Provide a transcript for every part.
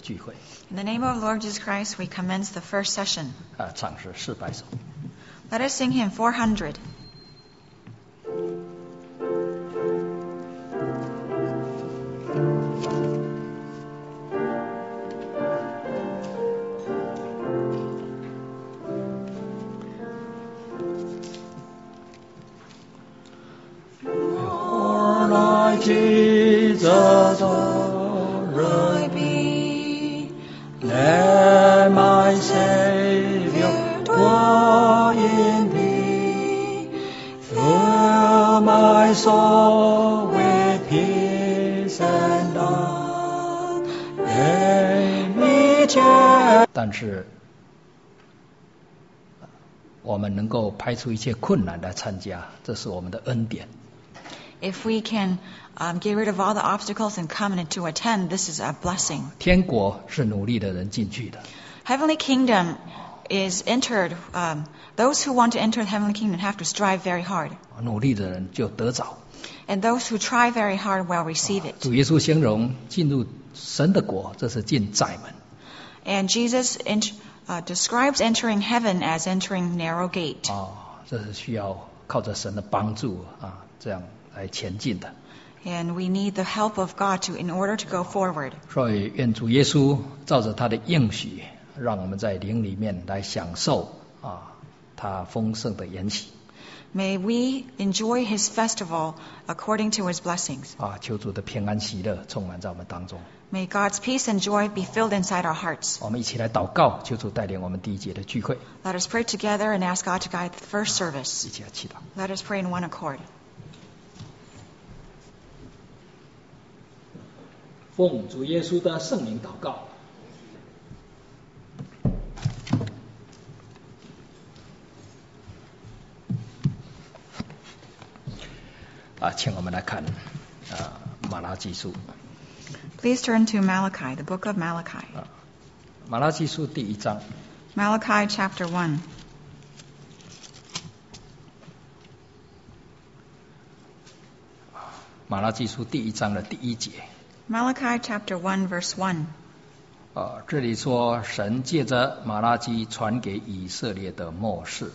聚会。 In the name of Lord Jesus Christ, we commence the first session. 唱诗400首。 Let us sing hymn 400. 记着the be, let my Savior dwell in thee, fill my soul with peace and love, make me cheer. 但是我们能够排除一切困难来参加，这是我们的恩典。 If we can get rid of all the obstacles and come and to attend, this is a blessing. 天国是努力的人进去的。 Heavenly kingdom is entered. Those who want to enter the heavenly kingdom have to strive very hard. 努力的人就得着。 And those who try very hard will receive it. 主耶稣形容进入神的国，这是进窄门。 And Jesus describes entering heaven as entering narrow gate. 这是需要靠着神的帮助这样来前进的。 And we need the help of God in order to go forward. 所以愿主耶稣照着他的应许，让我们在灵里面来享受他丰盛的筵席。 May we enjoy His festival according to His blessings. 求主的平安喜乐充满在我们当中。 May God's peace and joy be filled inside our hearts. 我们一起来祷告，求主带领我们第一节的聚会。 Let us pray together and ask God to guide the first service. 一起来祈祷。 Let us pray in one accord. 奉主耶稣的圣名祷告。请我们来看马拉基书。 Please turn to Malachi, the book of Malachi. 马拉基书第1章。 Malachi chapter 1. 马拉基书第1章的第1节。 Malachi chapter 1 verse 1. 这里说神借着马拉基传给以色列的默示。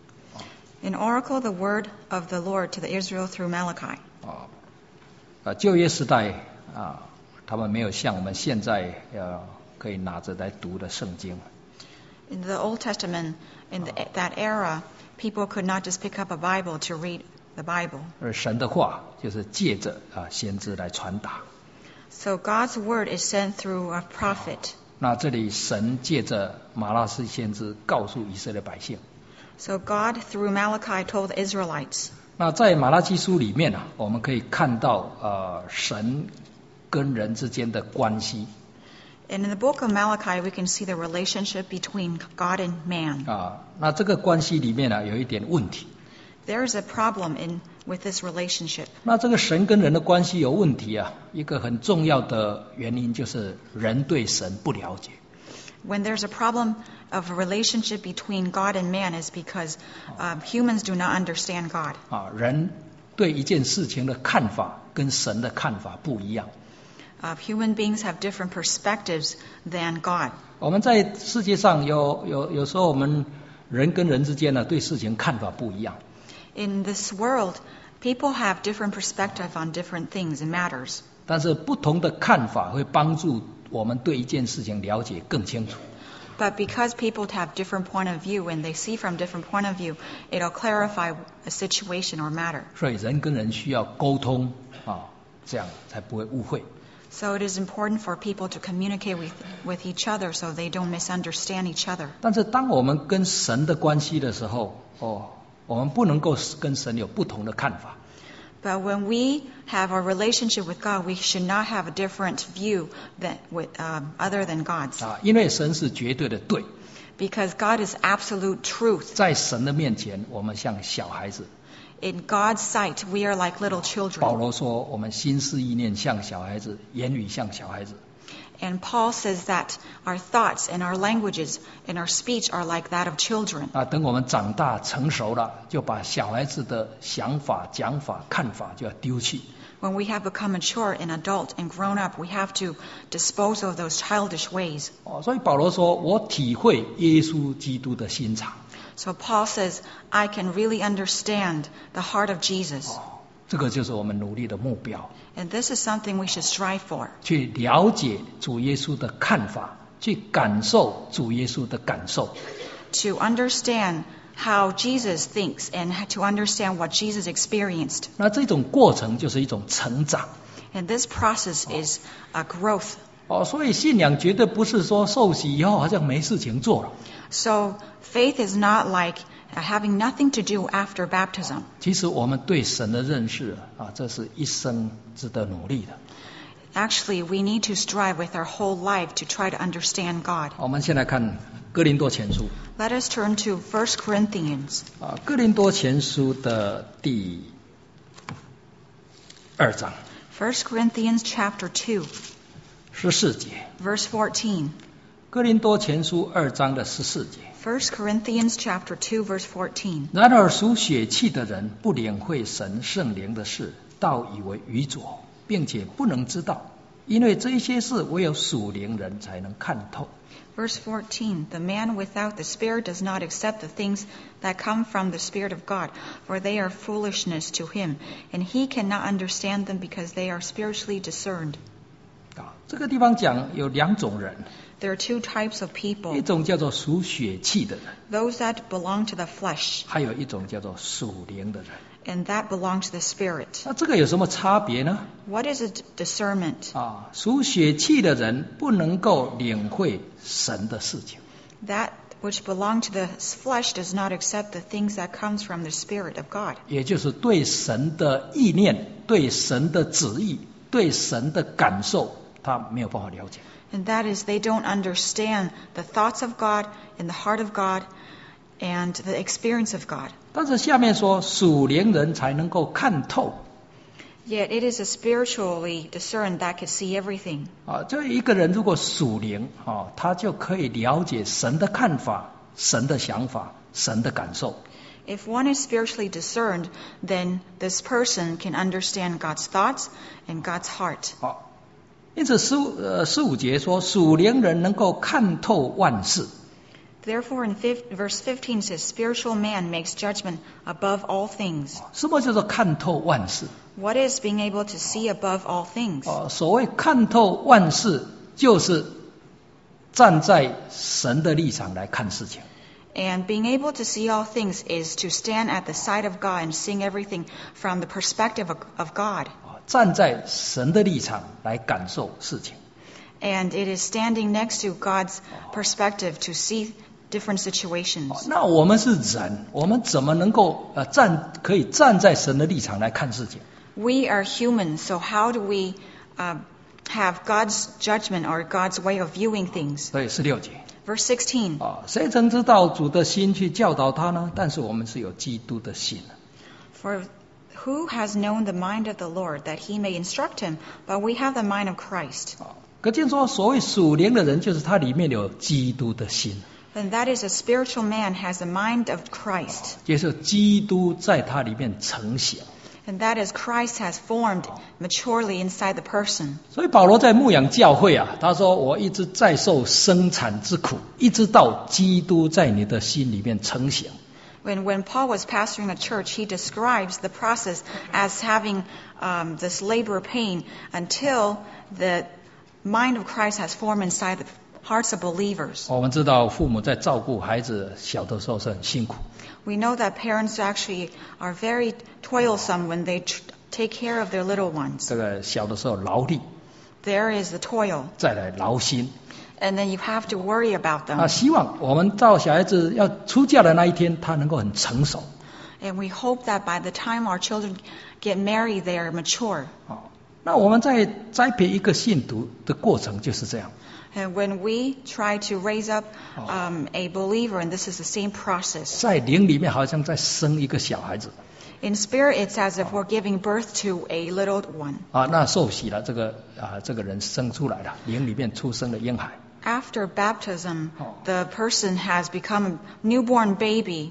An oracle, the word of the Lord to the Israel through Malachi. 旧约时代他们没有像我们现在可以拿着来读的圣经。 In the Old Testament, in that era, people could not just pick up a Bible to read the Bible. 而神的话就是借着先知来传达。 So God's word is sent through a prophet. 那这里神借着马拉基先知告诉以色列百姓。 So God through Malachi told the Israelites. 那在马拉基书里面我们可以看到神跟人之间的关系。 And in the book of Malachi, we can see the relationship between God and man. 那这个关系里面有一点问题。 There is a problem with this relationship. 那这个神跟人的关系有问题一个很重要的原因就是人对神不了解。 When there's a problem of a relationship between God and man is because humans do not understand God. 人对一件事情的看法跟神的看法不一样。 Human beings have different perspectives than God. 我们在世界上有时候我们人跟人之间对事情看法不一样。 In this world, people have different perspective on different things and matters. 但是不同的看法会帮助我们对一件事情了解更清楚。 But because people have different point of view and they see from different point of view, it'll clarify a situation or matter. 所以人跟人需要沟通这样才不会误会。 So it is important for people to communicate with each other so they don't misunderstand each other. 但是当我们跟神的关系的时候我们不能够跟神有不同的看法。 But when we have a relationship with God, we should not have a different view other than God's. 因为神是绝对的对。 Because God is absolute truth. 在神的面前，我们像小孩子。 In God's sight, we are like little children. 保罗说，我们心思意念像小孩子，言语像小孩子。 And Paul says that our thoughts and our languages and our speech are like that of children. 等我们长大成熟了，就把小孩子的想法、讲法、看法就要丢弃。 When we have become mature and adult and grown up, we have to dispose of those childish ways. 所以保罗说，我体会耶稣基督的心肠。 So Paul says, I can really understand the heart of Jesus. 这个就是我们努力的目标。 And this is something we should strive for. 去了解主耶稣的看法，去感受主耶稣的感受。 To understand how Jesus thinks and to understand what Jesus experienced. 那这种过程就是一种成长。 And this process is a growth. 所以信仰绝对不是说受洗以后好像没事情做了。 So faith is not like having nothing to do after baptism. 其实我们对神的认识这是一生值得努力的。 Actually, we need to strive with our whole life to try to understand God. 我们先来看哥林多前书。 Let us turn to 1 Corinthians. 哥林多前书的第2章。 1 Corinthians chapter 2. 14节。 Verse 14. 哥林多前书2章的14节。 1 Corinthians chapter 2 verse 14. 然而属血气的人不领会神圣灵的事，倒以为愚拙，并且不能知道，因为这些事唯有属灵人才能看透。 Verse 14, the man without the Spirit does not accept the things that come from the Spirit of God, for they are foolishness to him, and he cannot understand them because they are spiritually discerned. 这个地方讲有2种人。 There are 2 types of people. 一种叫做属血气的人， Those that belong to the flesh, 还有一种叫做属灵的人。 and that belong to the Spirit. 那这个有什么差别呢？ What is a discernment? 属血气的人不能够领会神的事情。 That which belong to the flesh does not accept the things that comes from the Spirit of God. 也就是对神的意念、对神的旨意、对神的感受，他没有办法了解。 And that is, they don't understand the thoughts of God and the heart of God and the experience of God. 但是下面说属灵人才能够看透。 Yet it is a spiritually discerned that can see everything. 就一个人如果属灵他就可以了解神的看法、神的想法、神的感受。 If one is spiritually discerned, then this person can understand God's thoughts and God's heart. 因此15节说属灵人能够看透万事。 Therefore, in verse 15 says, spiritual man makes judgment above all things. 什么叫做看透万事？ What is being able to see above all things? 所谓看透万事，就是站在神的立场来看事情。 And being able to see all things is to stand at the side of God and seeing everything from the perspective of God. 站在神的立场来感受事情。 And it is standing next to God's perspective to see different situations. 那我们是人，我们怎么能够可以站在神的立场来看事情？ We are human, so how do we have God's judgment or God's way of viewing things? 所以16节。 Verse 16. 谁曾知道主的心去教导他呢？但是我们是有基督的心。 For who has known the mind of the Lord that he may instruct him? But we have the mind of Christ. 可见说，所谓属灵的人，就是他里面有基督的心。 And that is a spiritual man has the mind of Christ. 就是基督在他里面成型。 And that is Christ has formed maturely inside the person. 所以保罗在牧养教会他说我一直在受生产之苦，一直到基督在你的心里面成型。 When Paul was pastoring a church, he describes the process as having this labor pain until the mind of Christ has formed inside the hearts of believers. 我们知道父母在照顾孩子小的时候是很辛苦。 We know that parents actually are very toilsome when they take care of their little ones. 这个小的时候劳力， There is the toil. 再来劳心。 And then you have to worry about them. 希望我们到小孩子要出嫁的那一天，他能够很成熟。 And we hope that by the time our children get married, they are mature. 那我们在栽培一个信徒的过程就是这样。 And when we try to raise up a believer, and this is the same process. 在灵里面好像在生一个小孩子。 In spirit, it's as if we're giving birth to a little one. 那受洗了，这个人生出来了，灵里面出生了婴孩。 After baptism, the person has become a newborn baby.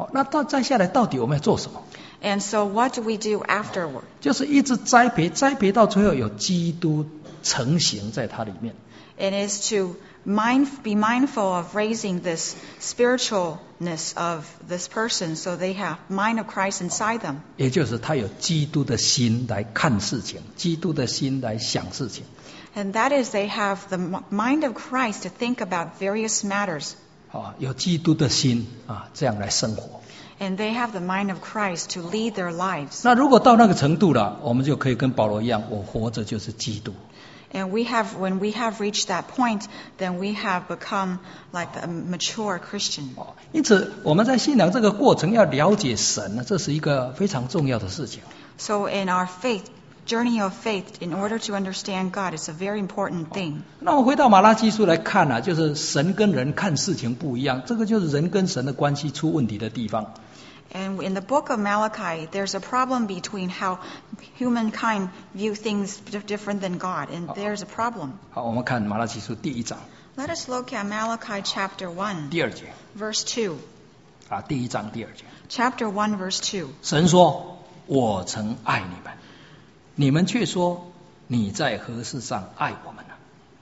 好，那再下来到底我们要做什么？ And so what do we do afterward? 就是一直栽培，栽培到最后有基督成型在它里面。 It is to be mindful of raising this spiritualness of this person so they have mind of Christ inside them. 也就是他有基督的心来看事情，基督的心来想事情。 And that is they have the mind of Christ to think about various matters. 有基督的心这样来生活。 And they have the mind of Christ to lead their lives. 那如果到那个程度了，我们就可以跟保罗一样，我活着就是基督。 And when we have reached that point, then we have become like a mature Christian. 因此我们在信仰这个过程要了解神呢，这是一个非常重要的事情。 So in our journey of faith, in order to understand God, it's a very important thing. 那我们回到马拉基书来看就是神跟人看事情不一样，这个就是人跟神的关系出问题的地方。 And in the book of Malachi, there's a problem between how humankind view things different than God, and there's a problem. 好，我们看马拉基书第1章。 Let us look at Malachi chapter 1, 第2节 verse 2. 第1章第2节。 Chapter 1, verse 2. 神说：“我曾爱你们，你们却说你在何事上爱我们呢？”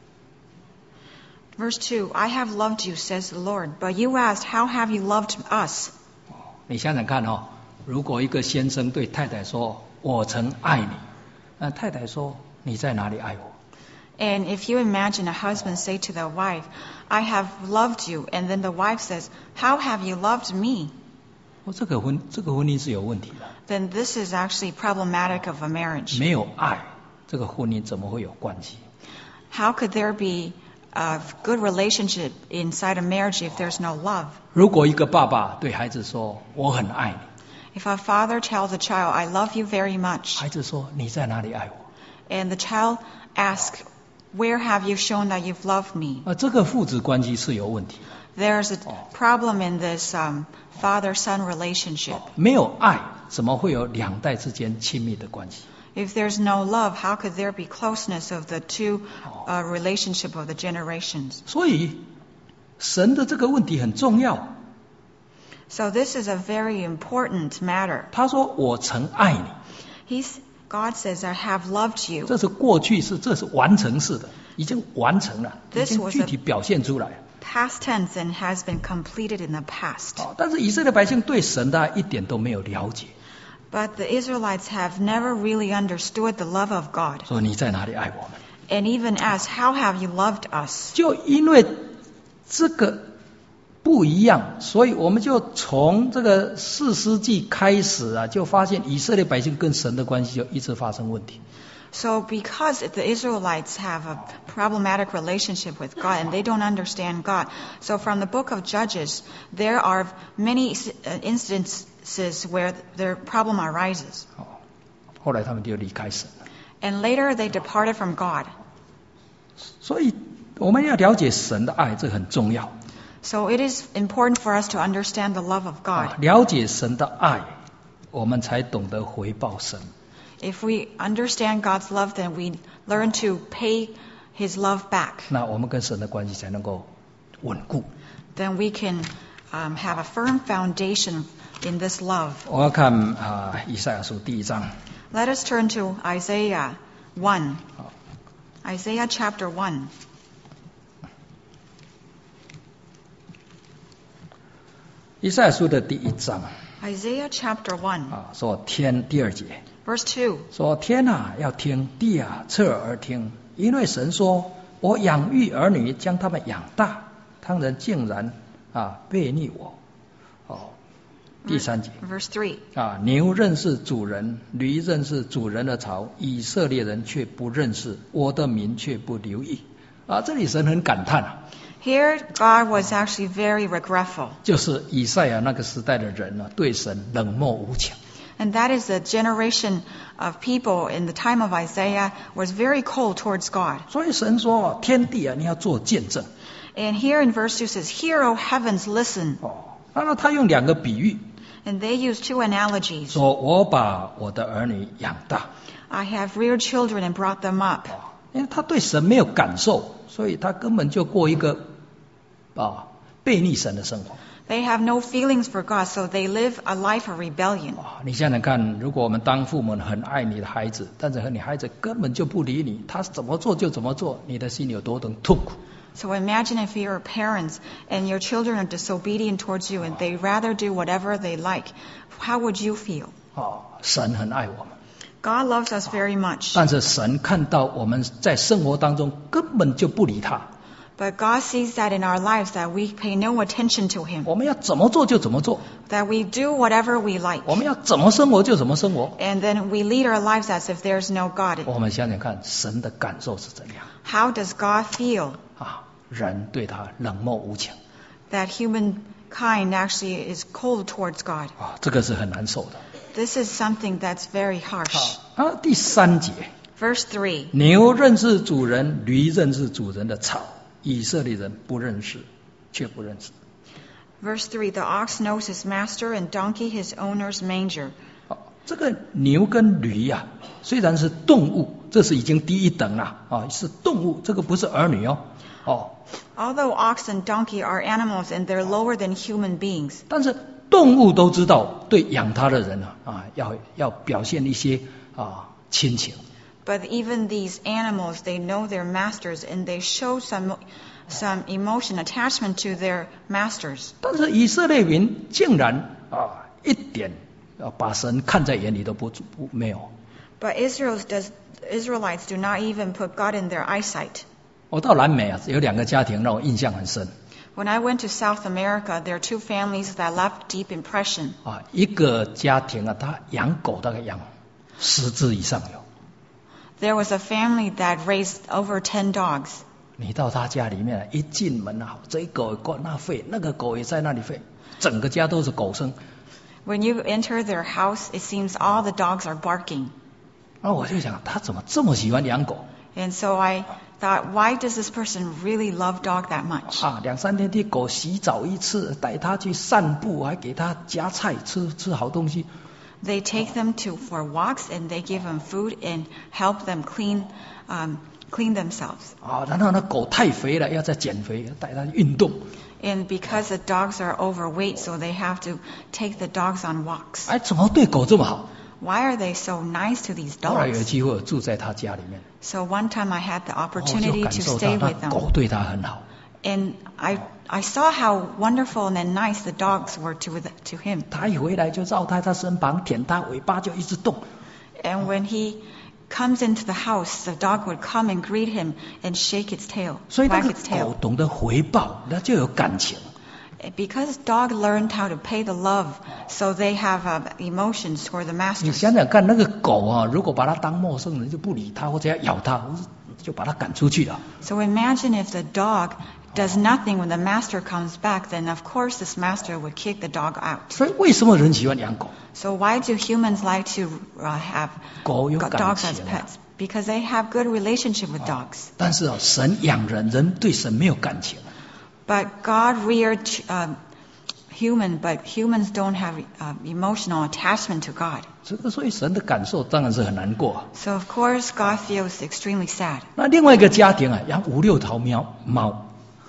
Verse 2. I have loved you, says the Lord, but you asked, how have you loved us? 你想想看如果一个先生对太太说：“我曾爱你”，那太太说：“你在哪里爱我？” And if you imagine a husband say to the wife, I have loved you, and then the wife says, how have you loved me? 这个婚姻是有问题的。 Then this is actually problematic of a marriage. 没有爱，这个婚姻怎么会有关系？ How could there be a good relationship inside a marriage if there's no love? 如果一个爸爸对孩子说：“我很爱你”， If a father tells a child, I love you very much, 孩子说：“你在哪里爱我 and the child asks, where have you shown that you've loved me? 这个父子关系是有问题的。 There's a problem in this father-son relationship. 没有爱，怎么会有两代之间亲密的关系？ If there's no love, how could there be closeness of the two relationship of the generations? 所以神的这个问题很重要。 So this is a very important matter. 他说：“我曾爱你。” God says, I have loved you. 这是过去式，这是完成式的，已经完成了，已 This 经 was 具体表现出来。 Past tense and has been completed in the past. 但是以色列百姓对神的爱一点都没有了解。 But the Israelites have never really understood the love of God. 说你在哪里爱我们？ And even asked, how have you loved us? 就因为这个不一样，所以我们就从这个士师记开始就发现以色列百姓跟神的关系就一直发生问题。 So because the Israelites have a problematic relationship with God and they don't understand God, so from the book of Judges, there are many instances where their problem arises. 后来他们就离开神了。 And later they departed from God. 所以我们要了解神的爱，这很重要。 So it is important for us to understand the love of God. 了解神的爱，我们才懂得回报神。 If we understand God's love, then we learn to pay His love back. 那我们跟神的关系才能够稳固。 Then we can have a firm foundation in this love. 我要看以赛亚书第1章。 Let us turn to Isaiah 1. Isaiah chapter 1. 以赛亚书的第1章 Isaiah chapter 1, 说天第2节 verse 2. 说天要听，地侧耳听，因为神说：“我养育儿女，将他们养大，他人竟然背逆我。”第3节 Verse 3. 牛认识主人，驴认识主人的槽，以色列人却不认识，我的民却不留意。这里神很感叹 Here God was actually very regretful. 就是以赛亚那个时代的人对神冷漠无情。 And that is the generation of people in the time of Isaiah was very cold towards God. 所以神说天地你要做见证。 And here in verse 2 says, Hear, O heavens, listen. 那他用2个比喻， And they use 2 analogies. 说我把我的儿女养大。 I have reared children and brought them up. 因为他对神没有感受，所以他根本就过一个背逆神的生活。 They have no feelings for God, so they live a life of rebellion. 你想想看，如果我们当父母很爱你的孩子，但是你孩子根本就不理你，他怎么做就怎么做，你的心里有多痛苦。 So imagine if you're parents and your children are disobedient towards you and they rather do whatever they like. How would you feel? 神很爱我们。 God loves us very much. 但是神看到我们在生活当中根本就不理他。 But God sees that in our lives that we pay no attention to Him. 我们要怎么做就怎么做。 That we do whatever we like. 我们要怎么生活就怎么生活。 And then we lead our lives as if there's no God. 我们想想看，神的感受是怎样。 How does God feel? 人对他冷漠无情。 That humankind actually is cold towards God. 这个是很难受的。 This is something that's very harsh. 第3节。 Verse 3. 牛认识主人，驴认识主人的草。以色列人不认识，却不认识。 Verse 3, the ox knows his master and donkey his owner's manger. 这个牛跟驴虽然是动物，这是已经低一等了是动物，这个不是儿女 Although ox and donkey are animals and they're lower than human beings. 但是动物都知道对养它的人要表现一些亲情。 But even these animals, they know their masters and they show some emotion, attachment to their masters. 但是以色列民竟然一点把神看在眼里都没有。 But Israelites do not even put God in their eyesight. 我到南美有2个家庭让我印象很深。 When I went to South America, there are 2 families that left deep impression. 一个家庭他养狗大概养10只以上有。 There was a family that raised over 10 dogs. 你到他家里面一进门这狗那吠，那个狗也在那里吠，整个家都是狗声。 When you enter their house, it seems all the dogs are barking. 我就想他怎么这么喜欢养狗。 And so I thought, why does this person really love dog that much? 2-3天替狗洗澡一次，带它去散步，还给它夹菜吃好东西。 They take them for walks and they give them food and help them clean themselves. 然后那狗太肥了，要再减肥，带它运动。 And because the dogs are overweight, so they have to take the dogs on walks. 怎么对狗这么好？ Why are they so nice to these 后来有 dogs? 机会我住在他家里面。 So one time I had the 就 opportunity 感 to 受 stay 到 with 那 them. 狗对他很好。 And I saw how wonderful and nice the dogs were to him. 他一回来就绕在他身旁，舔他尾巴就一直动。 And when he comes into the house, the dog would come and greet him and shake its tail, 所以那 wag 个 its 狗 tail. 懂得回报，那就有感情。 Because dog learned how to pay the love, so they have emotions toward the 你 masters. 想想看，那个狗如果把它当陌生人，就不理它，或者要咬它，就把它赶出去了。 So imagine if the dog does nothing when the master comes back, then of course this master would kick the dog out. 所以为什么人喜欢养狗？ So why do humans like to have 狗有感 dogs as 情 pets? Because they have good relationship with dogs. 但是神养人，人对神没有感情。 But God reared human, but humans don't have emotional attachment to God. 所以神的感受当然是很难过。 So of course God feels extremely sad. 那另外一个家庭养5-6条猫。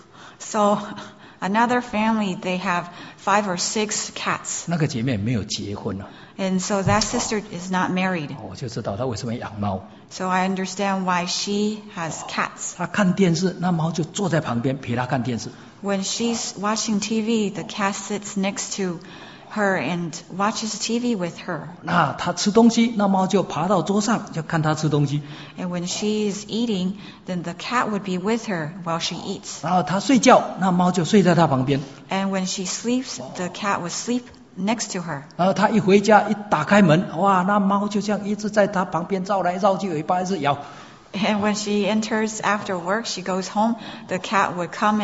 So another family, they have 5 or 6 cats. 那个姐妹没有结婚了。 And so that sister is not married. 我就知道她为什么养猫。 So I understand why she has cats. 她看电视，那猫就坐在旁边陪她看电视。 When she's watching TV, the cat sits next to her and watches TV with her. 那她吃东西，那猫就爬到桌上，就看她吃东西。 And when she is eating, then the cat would be with her while she eats. 然后她睡觉，那猫就睡在她旁边。 And when she sleeps, the cat would sleep next to her. 然后她一回家，一打开门，哇，那猫就这样一直在她旁边绕来绕去，尾巴一直摇。 And when she enters after work, she goes home, the cat would come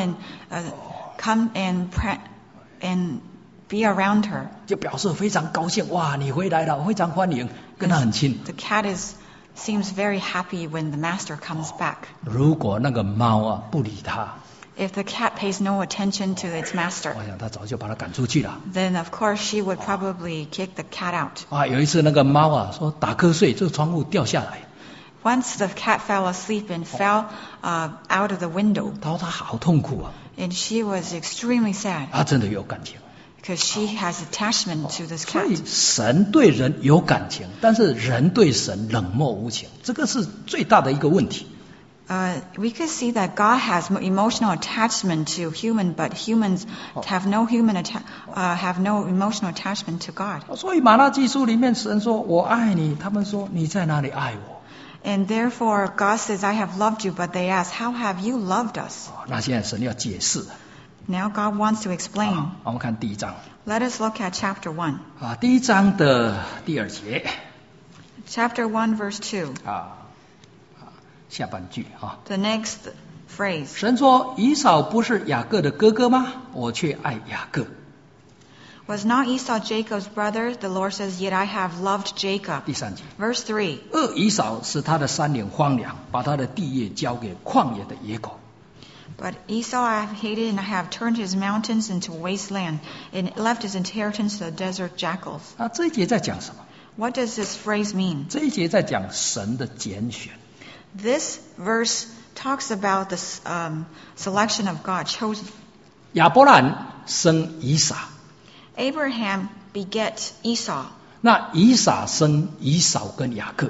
and be around her. 就表示非常高兴，哇，你回来了，非常欢迎，跟她很亲。 The cat seems very happy when the master comes back. 如果那个猫不理她， If the cat pays no attention to its master, 我想她早就把它赶出去了。 then of course she would probably kick the cat out. 有一次那个猫说打瞌睡，这个窗户掉下来。 Once the cat fell asleep and fell out of the window, 她说她好痛苦 and she was extremely sad. 她真的有感情。 because she has attachment to this 所以 cat. 神对人有感情，但是人对神冷漠无情，这个是最大的一个问题。 We could see that God has emotional attachment to human, but humans have no emotional attachment to God. 所以马拉基书里面神说我爱你，他们说你在哪里爱我？ And therefore God says, I have loved you, but they ask, how have you loved us? 那现在神要解释。 Now God wants to explain. 我们看第一章 Let us look at chapter 1. 第一章的第2节 Chapter 1 verse 2. 下半句 The next phrase. 神说以扫不是雅各的哥哥吗？我却爱雅各。 Was not Esau Jacob's brother? The Lord says, yet I have loved Jacob. 第3节 Verse 3. 恶以扫使他的山岭荒凉，把他的地业交给旷野的野狗。 But Esau I have hated, and I have turned his mountains into wasteland, and left his inheritance to the desert jackals. 这一节在讲什么？ What does this phrase mean? 这一节在讲神的拣选。 This verse talks about the selection of God, chosen. 亚伯兰生以撒， Abraham beget Esau. 那以撒生以扫跟雅各。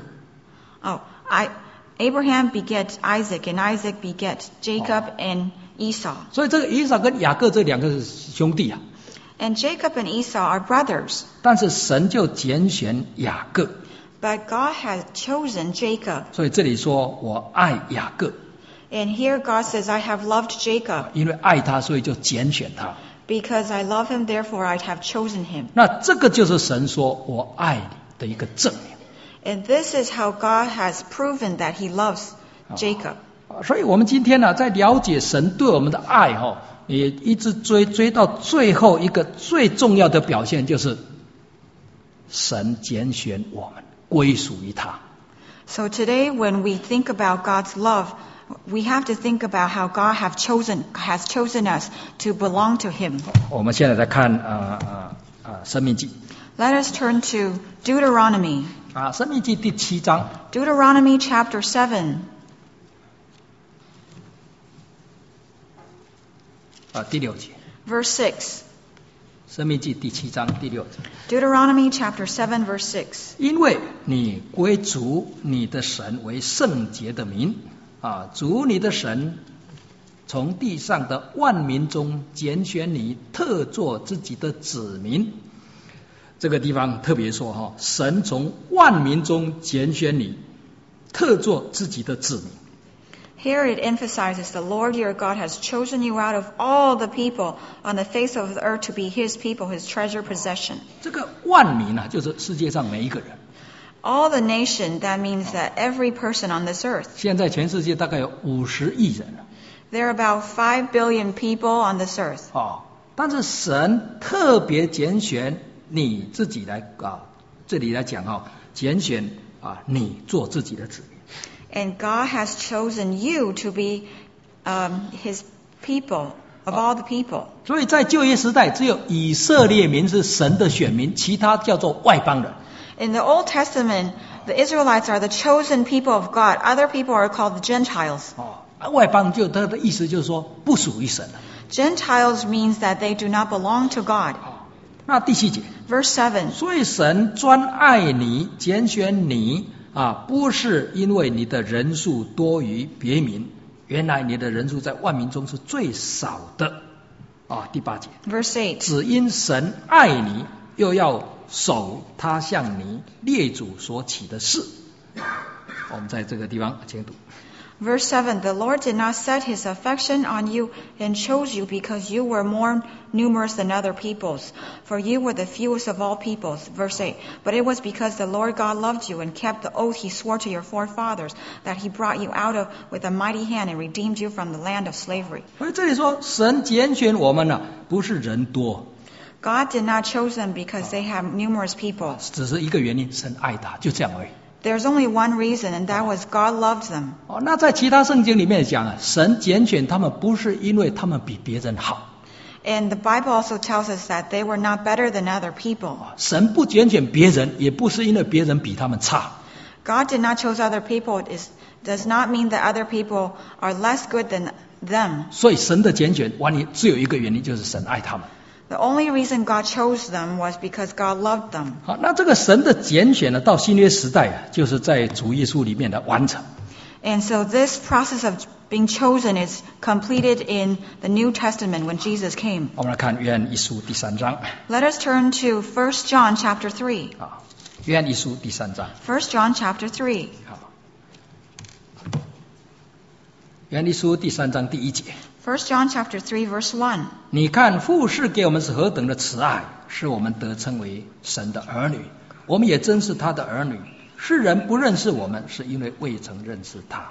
Abraham beget Isaac, and Isaac beget Jacob and Esau. 所以这个以扫跟雅各这两个是兄弟啊。 And Jacob and Esau are brothers. 但是神就拣选雅各， But God has chosen Jacob. 所以这里说我爱雅各， And here God says, I have loved Jacob. 因为爱他，所以就拣选他。 Because I love him, therefore I have chosen him. 那这个就是神说我爱你的一个证明。 And this is how God has proven that he loves Jacob. 所以我们今天呢，在了解神对我们的爱也一直追到最后一个最重要的表现，就是神拣选我们归属于他。 So today when we think about God's love, we have to think about how God has chosen us to belong to him. 我们现在来看申命记 Let us turn to Deuteronomy. 申命记第7章 Deuteronomy chapter 7. 第6节 Verse 6. 申命记第7章第6节 Deuteronomy chapter 7 verse 6. 因为你归主你的神为圣洁的民主你的神从地上的万民中拣选你，特作自己的子民。这个地方特别说神从万民中拣选你，特作自己的子民。 Here it emphasizes the Lord your God has chosen you out of all the people on the face of the earth to be his people, his treasured possession. 这个万民就是世界上每一个人。 All the nation, that means that every person on this earth. 现在全世界大概有50亿人了。 There are about 5 billion people on this earth. 但是神特别拣选你自己来这里来讲拣选你做自己的子民。 And God has chosen you to be his people, of all the people. 所以在旧约时代，只有以色列民是神的选民，其他叫做外邦人。 In the Old Testament, the Israelites are the chosen people of God. Other people are called the Gentiles. 外邦他的意思就是说不属于神。 Gentiles means that they do not belong to God. 那第7节 Verse 7. 所以神专爱你，拣选你不是因为你的人数多于别民，原来你的人数在万民中是最少的。第8节 Verse 8. 只因神爱你，又要守他向你列祖所起的誓。我们在这个地方请读。 Verse 7, the Lord did not set his affection on you and chose you because you were more numerous than other peoples, for you were the fewest of all peoples. Verse 8, but it was because the Lord God loved you and kept the oath he swore to your forefathers, that he brought you out of with a mighty hand and redeemed you from the land of slavery. 所以这里说神拣选我们不是人多， God did not choose them because they have numerous people. 只是一个原因，神爱他，就这样而已。 There's only one reason, and that was God loved them. 那在其他圣经里面讲神拣选他们不是因为他们比别人好。 And the Bible also tells us that they were not better than other people. 神不拣选别人，也不是因为别人比他们差。 God did not choose other people. It does not mean that other people are less good than them. 所以神的拣选只有一个原因，就是神爱他们。 The only reason God chose them was because God loved them. 好，那这个神的拣选呢，到新约时代啊，就是在主耶稣里面的完成。 And so this process of being chosen is completed in the New Testament when Jesus came. 我们来看约翰一书第3章。 Let us turn to 1 John chapter 3. 啊，约翰一书第3章。 1 John chapter 3. 好，约翰一书第3章第1节。 1 John chapter 3 verse 1. 你看父是给我们是何等的慈爱，使我们得称为神的儿女，我们也真是他的儿女。世人不认识我们，是因为未曾认识他。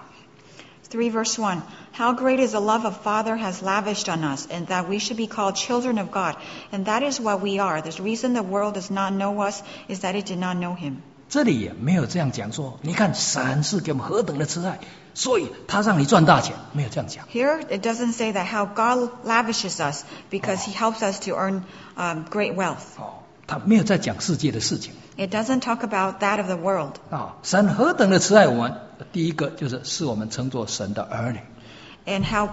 3 verse 1. How great is the love of Father has lavished on us, and that we should be called children of God. And that is what we are. The reason the world does not know us is that it did not know him. 这里也没有这样讲说，你看神是给我们何等的慈爱，所以他让你赚大钱，没有这样讲。 Here it doesn't say that how God lavishes us because he helps us to earn great wealth. 哦，他没有在讲世界的事情。 It doesn't talk about that of the world. 啊，神何等的慈爱我们，第一个就是视我们称作神的儿女。 And how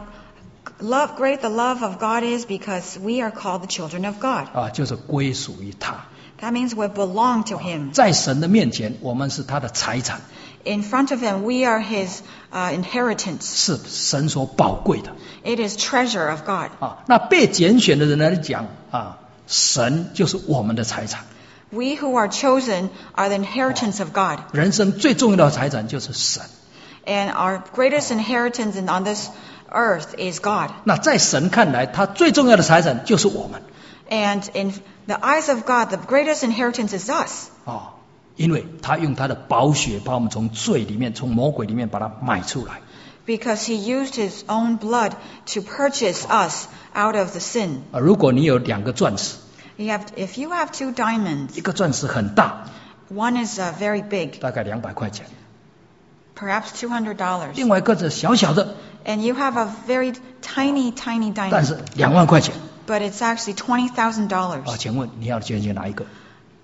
great the love of God is because we are called the children of God. 啊，就是归属于他。 That means we belong to him. 在神的面前，我们是他的财产， In front of him, we are his inheritance. 是神所宝贵的。 It is treasure of God. 啊，那被拣选的人来讲啊，神就是我们的财产。 We who are chosen are the inheritance of God. 人生最重要的财产就是神。 And our greatest inheritance on this earth is God. 那在神看来，他最重要的财产就是我们。 And in the eyes of God, the greatest inheritance is us. 啊，因为他用他的宝血把我们从罪里面、从魔鬼里面把它买出来。 Because he used his own blood to purchase us out of the sin. 啊，如果你有2个钻石， If you have 2 diamonds, 一个钻石很大， one is very big, 大概200块钱， perhaps $200. 另外一个是小小的， And you have a very tiny 但是 diamond, 2万块钱。 but it's actually 啊， $20,000. 请问你要拣选哪一个？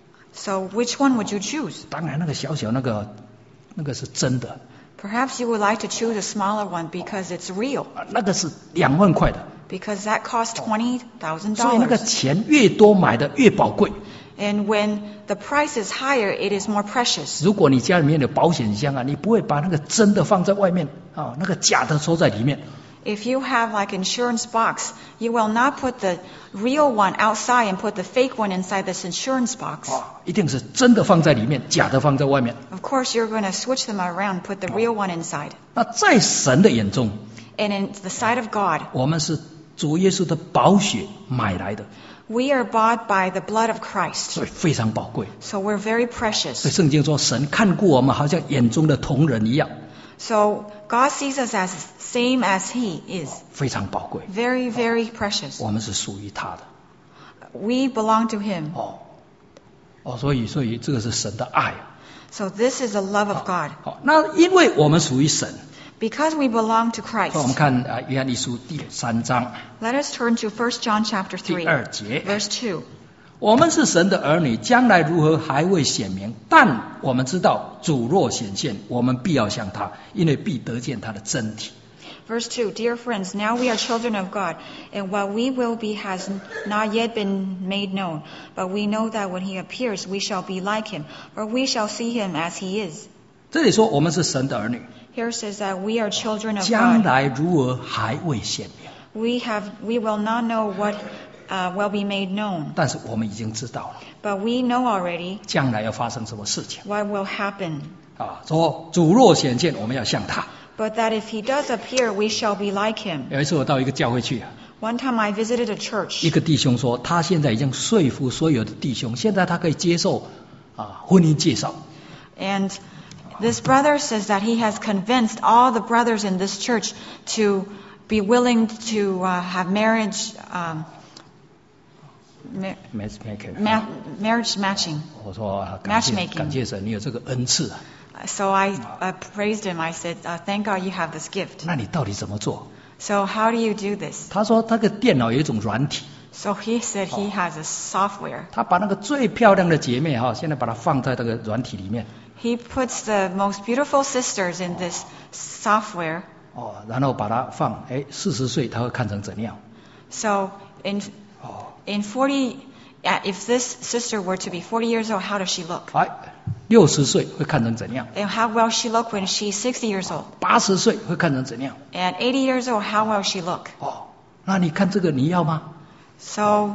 So which one would you choose? 当然，那个小小那个是真的， Perhaps you would like to choose a smaller one because it's real, 啊，那个是2万块的。 because that costs 所以那个 $20,000. 钱越多买的越宝贵。 And when the price is higher, it is more precious. 如果你家里面有保险箱啊，你不会把那个真的放在外面啊，那个假的收在里面。 If you have like insurance box, you will not put the real one outside and put the fake one inside this insurance box. 啊，一定是真的放在里面，假的放在外面。 Of course, you're going to switch them around, put the real one inside. 那在神的眼中， And in the sight of God, 我们是主耶稣的宝血买来的， we are bought by the blood of Christ. 所以非常宝贵。 So we're very 所以 precious. 圣经说，神看顾我们，好像眼中的瞳人一样， So God sees us as same as He is. 非常宝贵。 Very, very precious. 我们是属于他的。 We belong to Him. 所以这个是神的爱。 So this is the love of God. 好，那因为我们属于神， Because we belong to 所以我们 Christ. 看约翰一书第3章 Let us turn to 1 John chapter 第 3, 2节。 verse 2. 我们是神的儿女，将来如何还未显明，但我们知道主若显现，我们必要像他，因为必得见他的真体。 Verse 2, Dear friends, now we are children of God, and what we will be has not yet been made known. But we know that when He appears, we shall be like Him, for we shall see Him as He is. 这里说我们是神的儿女， Here says that we are children of 将 God. 来如何还未显明， We will not know what will be made known, 但是我们已经知道了， but we know already 将来要发生什么事情 what will happen. 啊？说主若显现，我们要像他。 But that if He does appear, we shall be like Him. 有一次我到一个教会去啊， One time I visited a 一 church, 个弟兄说，他现在已经说服所有的弟兄，现在他可以接受婚姻介绍。 and this brother says that he has convinced all the brothers in this church to be willing to have marriage marriage matching. 我说感谢 Matchmaking 感谢神，你有这个恩赐啊。 So I praised him. I said, thank God you have this gift. 那你到底怎么做？ So how do you do this? 他说他的电脑有一种软体， So he said he has a software. 他把那个最漂亮的姐妹现在把它放在这个软体里面。 He puts the most beautiful sisters in this software. 然后把它放，40岁他会看成怎样？ So in In 40, if this sister were to be 40 years old, how does she look? 60岁会看成怎样？ And how will she look when she's 60 years old? 80岁会看成怎样？ At 80 years old, how will she look? 那你看这个你要吗？ So,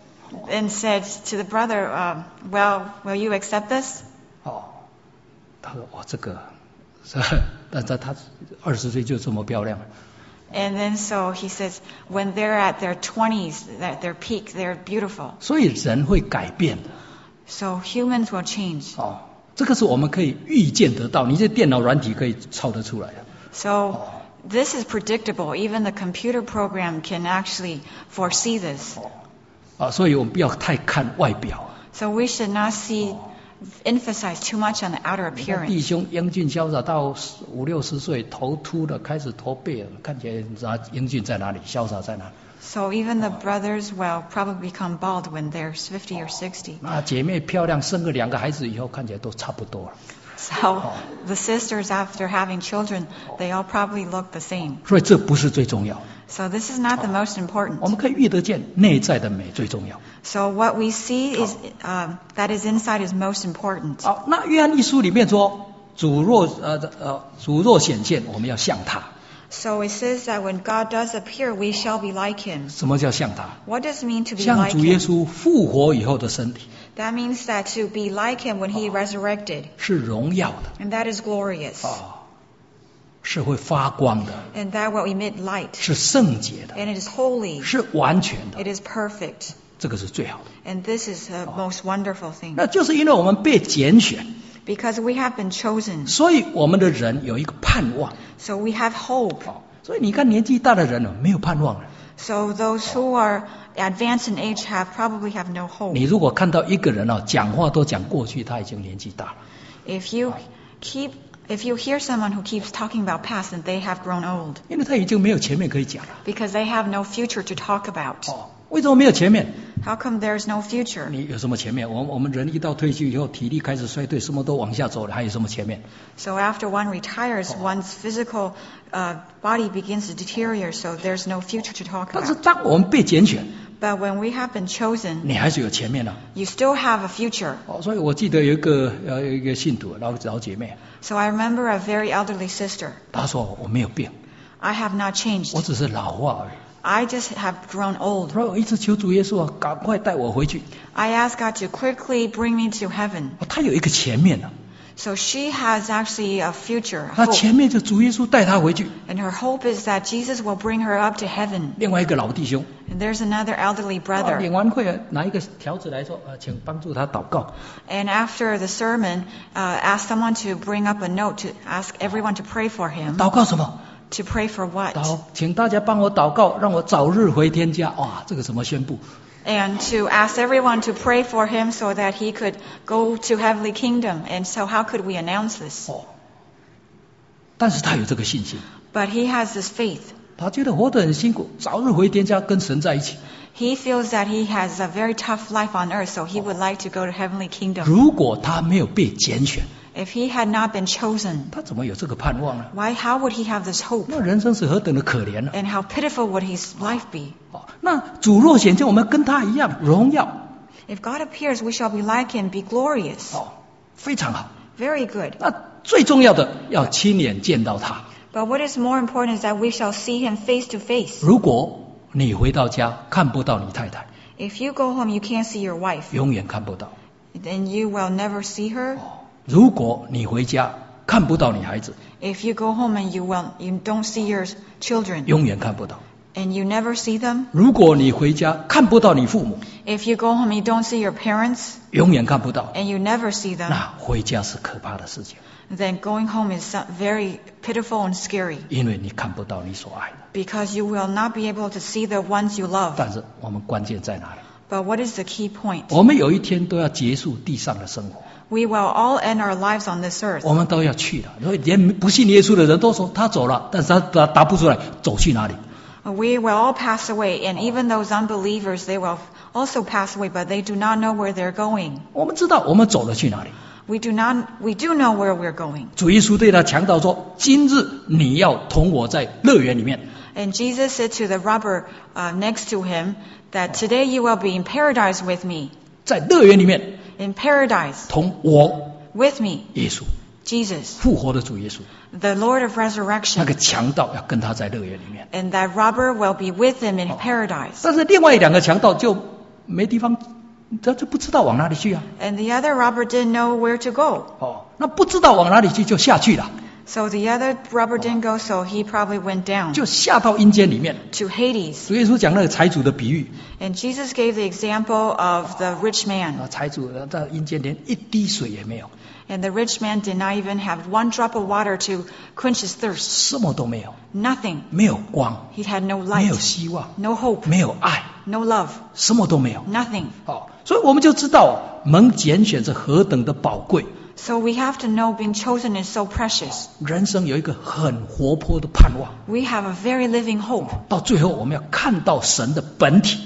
and said to the brother, well, will you accept this? 他说这个，但是他20岁就这么漂亮。 And then so he says, when they're at their 20s, at their peak, they're beautiful. 所以人会改变的。 So humans will change. 这个是我们可以预见得到，你这电脑软体可以抄得出来的。 So this is predictable. Even the computer program can actually foresee this. 所以我们不要太看外表。 So we should not emphasize too much on the outer 弟 appearance. 兄英俊潇洒到50-60岁，头秃了，开始驼背了，看起来英俊在哪里，潇洒在哪里？ So even the brothers will probably become bald when they're 50 or 60. 那姐妹漂亮，生个2个孩子以后，看起来都差不多了。 So the sisters, after having children, they all probably look the same. 所以这不是最重要。 So this is not the most 我 important. 们可以遇得见内在的美最重要。 So what we see is that is inside is most important. 好，那约翰一书里面说，主若显现，我们要像他。 So it says that when God does appear, we shall be like him. 什么叫像他？ What does it mean to be 像 like 主耶 him? 稣复活以后的身体 That means that to be like him when he resurrected, 是荣耀的 and that is glorious, 是会发光的， and that will emit light, 是圣洁的， and it is holy, 是完全的， it is perfect, 这个是最好的。 and this is the most wonderful thing. 那就是因为我们被拣选， Because we have been chosen, 所以我们的人有一个盼望。 so we have hope. 所以你看年纪大的人没有盼望了。 So those who are advanced in age probably have no hope. 你如果看到一个人讲话都讲过去，他已经年纪大了。 If you hear someone who keeps talking about past, and they have grown old, 因为他已经没有前面可以讲了。 because they have no future to talk about. 为什么没有前面？ How come there's no future? 你有什么前面？我们人一到退休以后，体力开始衰退，什么都往下走了，还有什么前面？ So after one retires, one's physical body begins to deteriorate, so there's no future to talk 但是 about. 当我们被拣选， But when we have been chosen, 你还是有前面的。 you still have a future. 所以我记得有一个信徒老姐妹， So I remember a very elderly sister. 她说我没有病， I have not changed. 我只是老化而已。 I just have grown old. 我一直求主耶稣赶快带我回去。 I asked God to quickly bring me to heaven. 她有一个前面的， So she has actually a future, 她 hope. 前面就主耶稣带她回去。 And her hope is that Jesus will bring her up to heaven. 另外一个老弟兄， And there's another elderly brother. 领完会拿一个条子来说，请帮助他祷告。 And after the sermon, asked someone to bring up a note to ask everyone to pray for him. 祷告什么？ To pray for what? 请大家帮我祷告，让我早日回天家。哇，这个怎么宣布？ And to ask everyone to pray for him so that he could go to heavenly kingdom. And so how could we announce this? 但是他有这个信心， But he has this faith. 他觉得活得很辛苦，早日回天家跟神在一起。 He feels that he has a very tough life on earth, so he would like to go to heavenly kingdom. 如果他没有被拣选， If he had not been chosen, 他怎么有这个盼望呢？ how would he have this hope? 那人生是何等的可怜呢？ And how pitiful would his life be? 那主若显现，我们跟他一样荣耀。 If God appears, we shall be like him, be glorious. 非常好。 Very good. 那最重要的要亲眼见到他。 But what is more important is that we shall see him face to face. 如果你回到家看不到你太太， If you go home, you can't see your wife. 永远看不到。 Then you will never see her. 如果你回家看不到你孩子， If you go home and you don't see your children, 永远看不到。 and you never see them. 如果你回家看不到你父母， If you go home and you don't see your parents, 永远看不到， and you never see them, 那回家是可怕的事情， then going home is very pitiful and scary. 因为你看不到你所爱的。 Because you will not be able to see the ones you love. 但是我们关键在哪里？ But what is the key point? 我们有一天都要结束地上的生活， We will all end our lives on this earth. 我们都要去了。所以连不信耶稣的人都说他走了，但是他答不出来走去哪里。 We will all pass away, and even those unbelievers, they will also pass away, but they do not know where they're going. 我们知道我们走了去哪里。 We do know where we're going. 主耶稣对他强调说：今日你要同我在乐园里面。 And Jesus said to the robber next to him that today you will be in paradise with me. 在乐园里面 In paradise 同我 with me, 耶稣 Jesus, 复活的主耶稣， the Lord of 那 resurrection. 个强盗要跟他在乐园里面。 And that robber will be with him in paradise. 但是另外2个强盗就没地方，他就不知道往哪里去啊。 And the other robber didn't know where to go. 那不知道往哪里去就下去了， So the other robber didn't go, so he probably went down 就下到阴间里面。 to Hades. 主耶稣讲那个财主的比喻 And Jesus gave the example of the rich man. 财主在阴间连一滴水也没有， And the rich man did not even have one drop of water to quench his thirst. 什么都没有， Nothing. 没有光， He had no 没有 light, 希望， no hope, 没有爱， no love, 什么都没有。 nothing. 所以我们就知道蒙拣选是何等的宝贵。 So we have to know being chosen is so precious. 人生有一个很活泼的盼望， We have a very living hope. 到最后我们要看到神的本体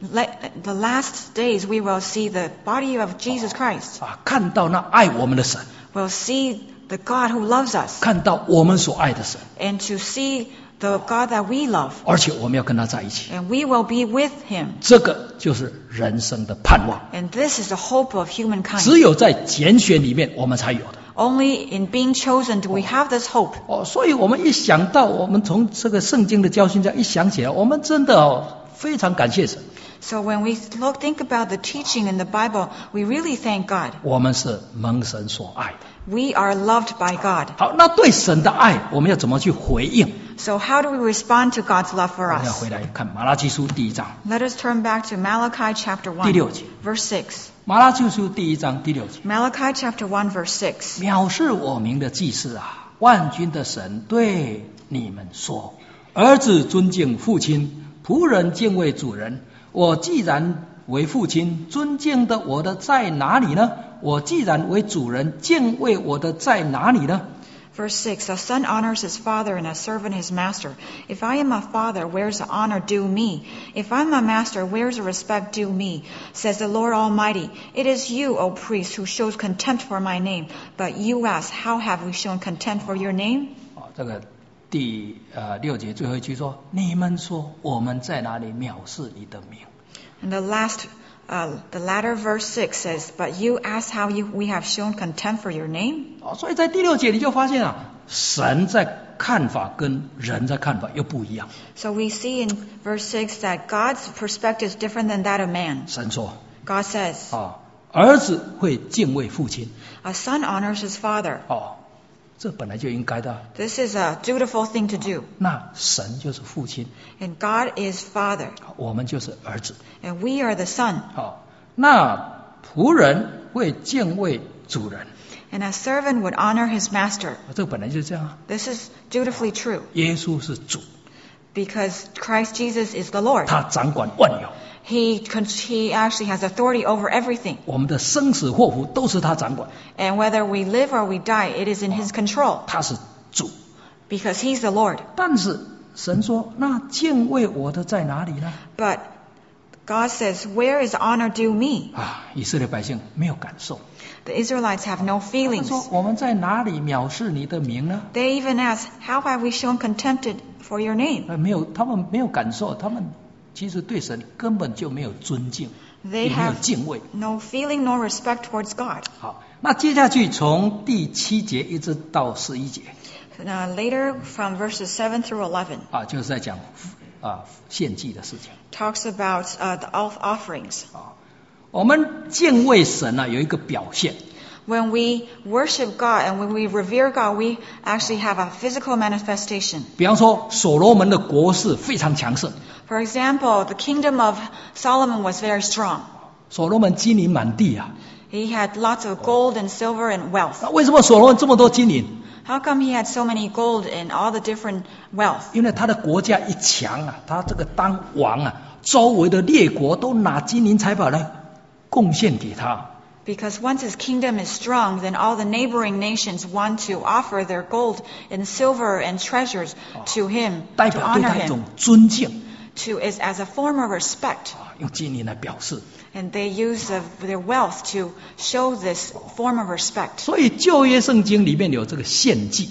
The last days we will see the body of Jesus Christ. 看到那爱我们的神， We'll see the God who loves us. 看到我们所爱的神， And to see the God that we love. 而且我们要跟他在一起， And we will be with him. 这个就是人生的盼望。 And this is the hope of humankind. 只有在拣选里面我们才有的。 Only in being chosen do we have this hope. 所以我们一想到我们从这个圣经的教训这样一想起来，我们真的非常感谢神。 So when we think about the teaching in the Bible, we really thank God. 我们是蒙神所爱的。 We are loved by God. 好，那对神的爱，我们要怎么去回应？ So how do we respond to God's love for 我们要 us? 回来看马拉基书第1章 Let us turn back to Malachi chapter 第 1, 6节。 verse 6. 马拉基书第1章第6节， Malachi chapter 1, verse 6. 藐视我名的祭司啊，万军的神对你们说：儿子尊敬父亲，仆人敬畏主人。我既然为父亲，尊敬的我的在哪里呢？我既然为主人，敬畏我的在哪里呢？ Verse 6, a son honors his father and a servant his master. If I am a father, where's the honor due me? If I'm a master, where's the respect due me? Says the Lord Almighty. It is you, O priest, who shows contempt for my name. But you ask, how have we shown contempt for your name? 这个第6节最后一句说：你们说我们在哪里藐视你的名？ And the latter verse 6 says, but you ask how we have shown contempt for your name? 所以在第6节你就发现啊，神在看法跟人在看法又不一样。 So we see in verse 6 that God's perspective is different than that of man. 神说 God says, 儿子会敬畏父亲。 a son honors his father. 这本来就应该的。 This is a dutiful thing to do. 那神就是父亲， And God is father. 我们就是儿子。 And we are the son. 那仆人会敬畏主人， And a servant would honor his master. 这本来就是这样啊。 This is dutifully true. 耶稣是主， Because Christ Jesus is the Lord. 他掌管万有， He actually has authority over everything. 我们的生死祸福都是他掌管， And whether we live or we die, it is in his control. 他是主。 Because he's the Lord. 但是神说，那敬畏我的在哪里呢？ But God says, where is honor due me? 以色列百姓没有感受， The Israelites have no 他 feelings. 说我们在哪里藐视你的名呢？ They even ask, how have we shown contempt for your name? 没有，他们没有感受，他们其实对神根本就没有尊敬， They 也没有 have 敬畏。 no feeling nor respect towards God. 好，那接下去从第7节一直到11节 Later, from verses 7 through 11, 就是在讲献祭的事情。 talks about the offerings. 我们敬畏神有一个表现， When we worship God and when we revere God, we actually have a physical manifestation. 比方说所罗门的国势非常强盛， For example, the kingdom of Solomon was very strong. 所罗门金银满地啊。 He had lots of gold and silver and wealth. 那为什么所罗门这么多金银？ How come he had so many gold and all the different wealth? 因为他的国家一强啊，他这个当王啊，周围的列国都拿金银财宝来贡献给他。 Because once his kingdom is strong, then all the neighboring nations want to offer their gold and silver and treasures to him, 代 to 表对 honor 他一种 him, 尊敬， as a form of respect. 用金银来表示。 And they use their wealth to show this form of respect. 所以旧约圣经里面有这个献祭，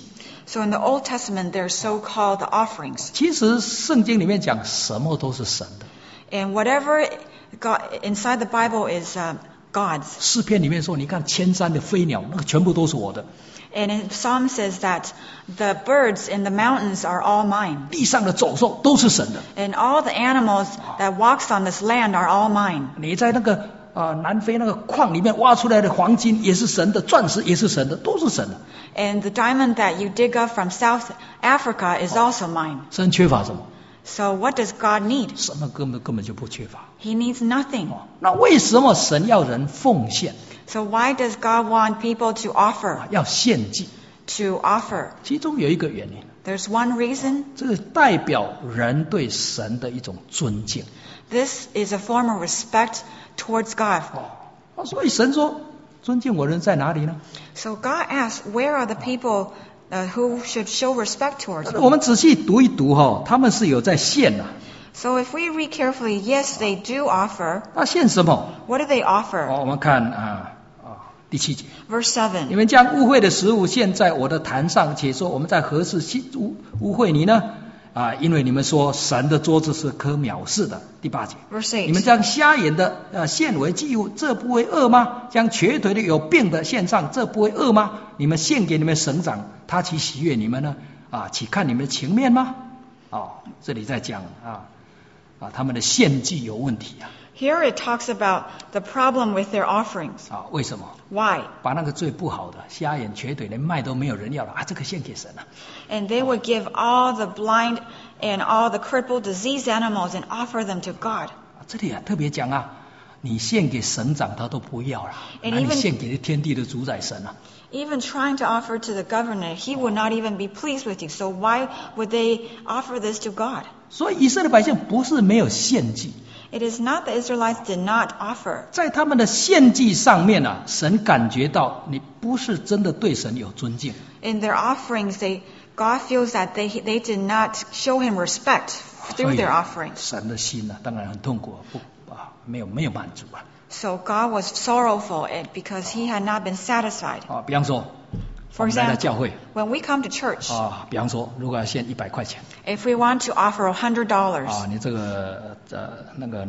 So in the Old Testament, there's so-called offerings. 其实圣经里面讲什么都是神的。 And whatever God, inside the Bible is God's. 诗篇里面说，你看千山的飞鸟，那个全部都是我的。 And in Psalm says that the birds in the mountains are all mine. 地上的走兽都是神的。 And all the animals that walks on this land are all mine. 你在那个南非那个矿里面挖出来的黄金也是神的，钻石也是神的，都是神的。 And the diamond that you dig up from South Africa is also mine. 神缺乏什么？ So what does God need? 什么根本就不缺乏。 He needs nothing. 那为什么神要人奉献？ So why does God want people to offer? 要献祭？ To offer. 其中有一个原因， There's one reason. 这个代表人对神的一种尊敬。 This is a form of respect towards God. 所以神说，尊敬我的人在哪里呢？ So God asks, where are the people who should show respect towards 我 me? 们仔细读一读他们是有在献的。 So if we read carefully, yes, they do offer. 那献什么？ What do they offer? 我们看第7节。 Verse 7. 你们将污秽的食物献在我的坛上，且说我们在何时污秽你呢？因为你们说神的桌子是可藐视的。第8节。 Verse 你们 8. 将瞎眼的献为祭物，这不为恶吗？将瘸腿的有病的献上，这不为恶吗？你们献给你们省长，他岂喜悦你们呢？岂看你们的情面吗？这里在讲他们的献祭有问题。 Here it talks about the problem with their offerings. 为什么？ Why? 把那个最不好的瞎眼瘸腿连卖都没有人要了这个献给神了。 And they would give all the blind and all the crippled, diseased animals and offer them to God. 这里特别讲你献给省长他都不要了，那你献给天地的主宰神啊。 Even trying to offer to the governor, he would not even be pleased with you. So why would they offer this to God? 所以以色列百姓不是没有献祭。 It is not the Israelites did not offer. 在他们的献祭上面神感觉到你不是真的对神有尊敬。 In their offerings, God feels that they did not show him respect through their offerings. 神的心当然很痛苦，没有满足。 So God was sorrowful because he had not been satisfied. 比方说， For 我们来到教 example, 会 when we come to church, 比方说，如果要献100块钱， if we want to offer $100, 你这个那个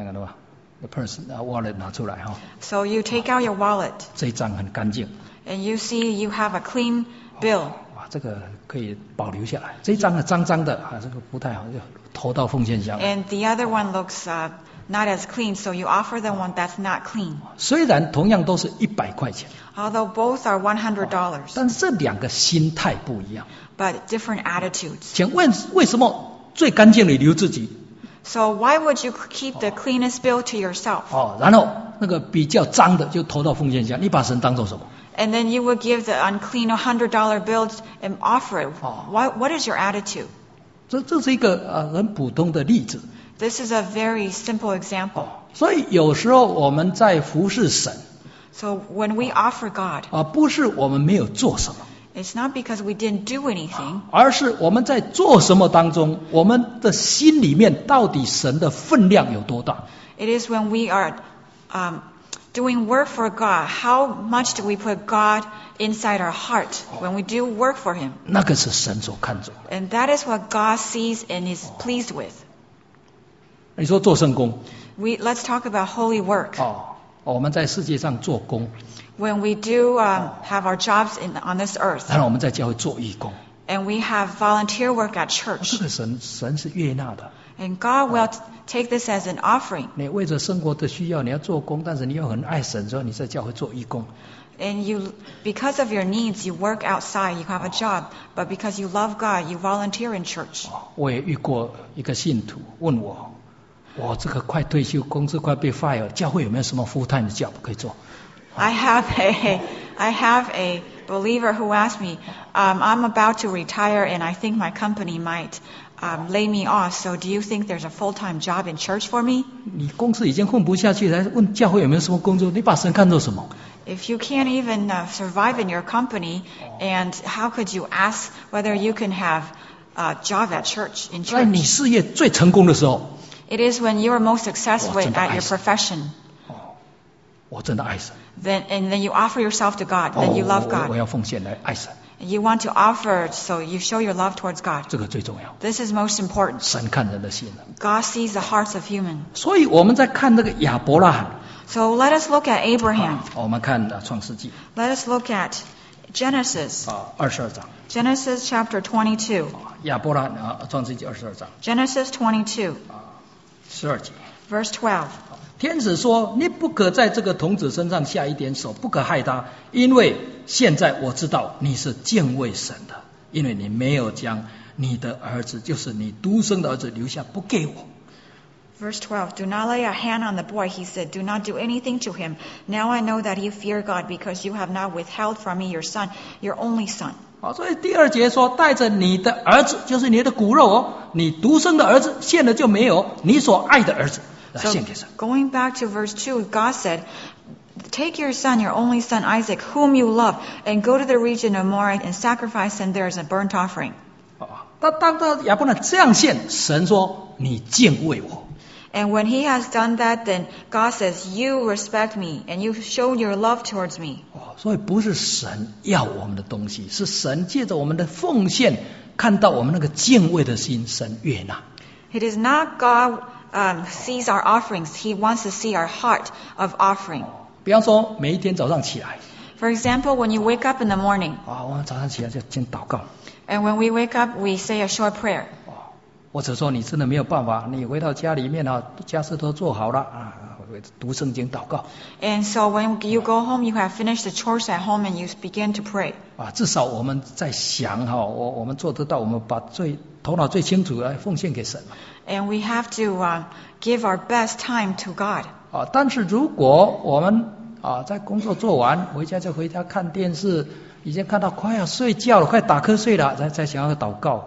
the person wallet 拿出来 so you take out your wallet 这一张很干净， and you see you have a clean bill. 这个可以保留下来。这一张脏脏的这个不太好，就投到奉献箱。 And the other one looks not as clean, so you offer the one that's not clean. 虽然同样都是100块钱， Although both are $100, 但是这两个心态不一样。 but different attitudes. 请问为什么最干净的留自己？ So why would you keep the cleanest bill to yourself? 然后那个比较脏的就投到奉献箱，你把神当作什么？ And then you would give the unclean $100 bill and offer it. What is your attitude? 这是一个很普通的例子。 This is a very simple example. 所以有时候我们在服侍神， So when we offer God, 不是我们没有做什么， it's not because we didn't do anything, 而是我们在做什么当中，我们的心里面到底神的分量有多大？ it is when we are doing work for God. How much do we put God inside our heart when we do work for Him? 那个是神所看重的。 And that is what God sees and is pleased with. 你说做圣工， Let's talk about holy work. 我们在世界上做工， When we do have our jobs on this earth, 然后我们在教会做义工， and we have volunteer work at 这 church, 个神是悦纳的。 and God will take this as an offering. 你为着生活的需要，你要做工，但是你又很爱神，所以你在教会做义工。 And because of your needs, you work outside, you have a job, but because you love God, you volunteer in church. 我也遇过一个信徒问我这个快退休，工资快被 fire， 教会有没有什么 full time 的 job 可以做？ I have a believer who asked me, I'm about to retire and I think my company might lay me off. So do you think there's a full-time job in church for me? 你公司已经混不下去，还问教会有没有什么工作？你把神看作什么？ If you can't even survive in your company, and how could you ask whether you can have a job at church, in 在你 church? 事业最成功的时候， It is when you are most successful at your profession. 我真的爱神， And then you offer yourself to God, then you love 我 God. 要奉献来爱神。 You want to offer so you show your love towards God. 这个最重要。 This is most important. 神看人的心。 God sees the hearts of human. 所以我们在看这个亚伯拉罕， So let us look at Abraham. 我们看创世纪 Let us look at Genesis. 22章， Genesis chapter 22. 亚伯拉罕创世纪22章 Genesis 22, 12节。 verse 12. 天使说：“你不可在这个童子身上下一点手，不可害他，因为现在我知道你是敬畏神的，因为你没有将你的儿子，就是你独生的儿子留下不给我。” Verse 12. Do not lay a hand on the boy, he said. Do not do anything to him. Now I know that you fear God, because you have not withheld from me your son, your only son. 好，所以第2节说：“带着你的儿子，就是你的骨肉哦，你独生的儿子献了就没有，你所爱的儿子。” So going back to verse 2, God said, take your son, your only son Isaac, whom you love, and go to the region of Moriah and sacrifice him there as a burnt offering. 当亚伯拉罕这样献，神说：“你敬畏我。” And when he has done that, then God says, you respect me, and you show your love towards me. 所以不是神要我们的东西，是神借着我们的奉献，看到我们那个敬畏的心，神悦纳。 It is not God sees our offerings. He wants to see our heart of offering. 比方说，每一天早上起来， For example, when you wake up in the morning, 我们早上起来就先祷告。 and when we wake up, we say a short prayer. 或者说你真的没有办法，你回到家里面家事都做好了读圣经祷告。 And so when you go home, you have finished the chores at home, and you begin to pray. 至少我们在想我们做得到，我们把头脑最清楚来奉献给神。 And we have to give our best time to God. 但是如果我们在工作做完回家就回家看电视，已经看到快要睡觉了，快打瞌睡了，才想要祷告。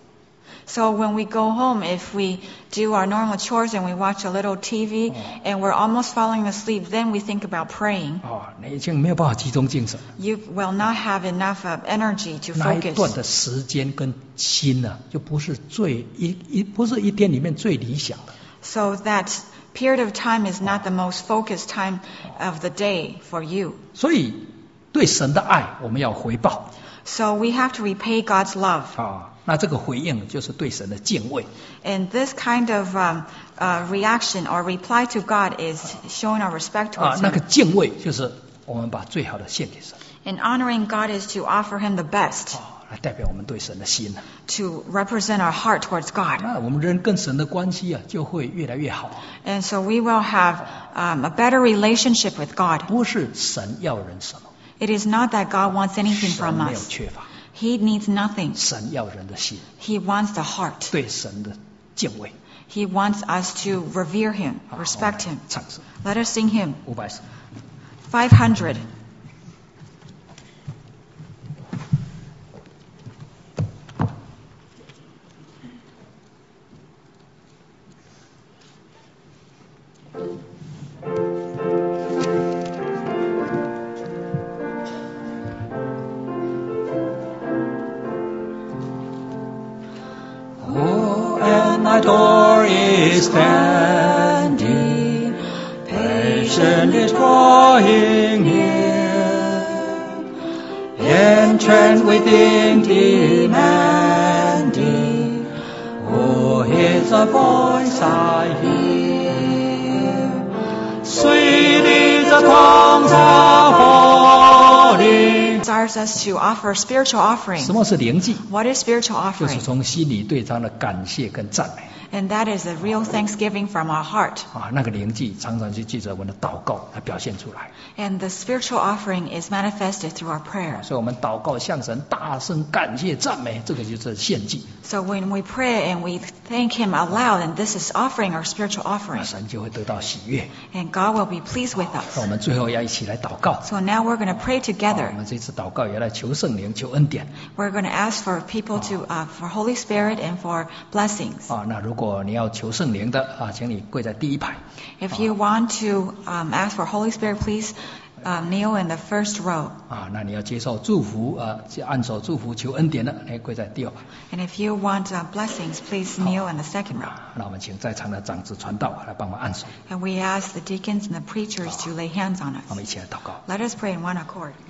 So when we go home, if we do our normal chores and we watch a little TV and we're almost falling asleep, then we think about praying. 你已经没有办法集中精神。 You will not have enough energy to 那一段 focus. 的时间跟心呢，就不是不是一天里面最理想的。 So that period of time is not the most focused time of the day for you. 所以对神的爱我们要回报。 So we have to repay God's love. 那这个回应就是对神的敬畏。 And this kind of reaction or reply to God is showing our respect towards 那个 Him. 敬畏就是我们把最好的献给神。 And honoring God is to offer Him the best, 来代表我们对神的心。 to represent our heart towards God. 那我们人跟神的关系就会越来越好。 And so we will have a better relationship with God. 不是神要人什么， It is not that God wants anything 神 from 没有 us. 缺乏， He needs nothing. 神要人的心， He wants the heart. 对神的敬畏。 He wants us to revere Him, respect Him. 唱诗 Let us sing Him. 500。 500. My door is standing, patiently drawing near, entrance within demanding, who is the voice I hear? Sweet is the tongues are falling. Desires us to offer spiritual offering. 什么是灵祭？ What is spiritual 就是 offering? 从心里对他的感谢跟赞美。 And that is a real thanksgiving from our heart. 那个灵祭常常是借着我们的祷告来表现出来。 And the spiritual offering is manifested through our prayer. 所以我们祷告向神大声感谢赞美，这个就是献祭。 So when we pray and we thank Him aloud, and this is offering our spiritual offering, 神就会得到喜悦。 and God will be pleased with 那 us. 我们最后要一起来祷告。 So now we're going to pray 我 together. 们这次祷告也来求圣灵，求恩典。 We're going to ask for people to, for Holy Spirit and for blessings. 那如果你要求圣灵的请你跪在第一排。 If you want to ask for Holy Spirit, please kneel in the first row. 那你要接受祝福按手祝福求恩典的，你跪在第二排。 And if you want blessings, please kneel in the second row. 那我们请在场的长子传道来帮忙按手。 And we ask the deacons and the preachers to lay hands on 我们 us. 一起来祷告。 Let us pray in one accord.